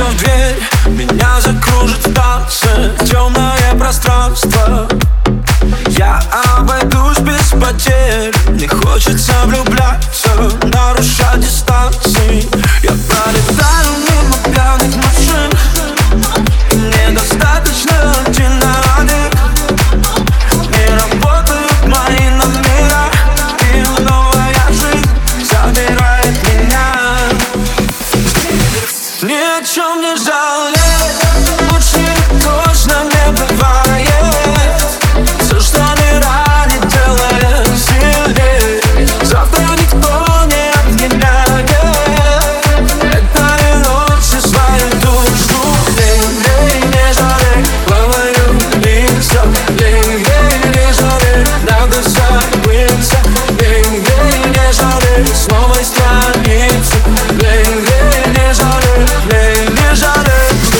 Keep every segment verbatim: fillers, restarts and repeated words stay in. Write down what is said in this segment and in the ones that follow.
постучится в дверь, меня закружит в танце темное пространство. Я обойдусь без потерь, не хочется влюбляться, нарушать дистанции. Я пролетаю мимо пьяных машин, и мне достаточно один на один. Не работают мои номера, и новая жизнь забирает меня. Ни о чем не жалею, лучше точно не бывает. Все, что не ранит, делает сильнее. Завтра никто не отменяет. Это не лучше свою душу. Лей-лей, не жалей, плаваю лица. Лей-лей, не жалей, надо забыться. Лей-лей, не жалей, с новой страницы. Лей-лей, не жалей, лей, не жалей.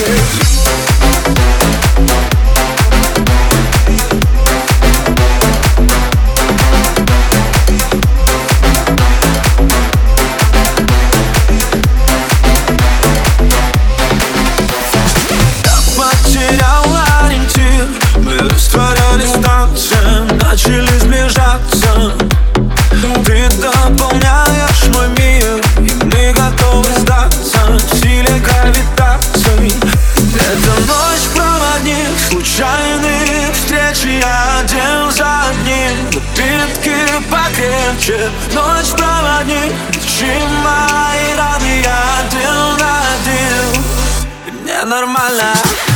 Потерял ориентир, мы растворялись в танце, начали сближаться. Ты дополняешь мой мир, и мы готовы сдаться в силе гравитации. Это ночь проводник, случайные встречи один за одним. Напитки покрепче, ночь проводник, лечи мои раны один на один. И мне нормально.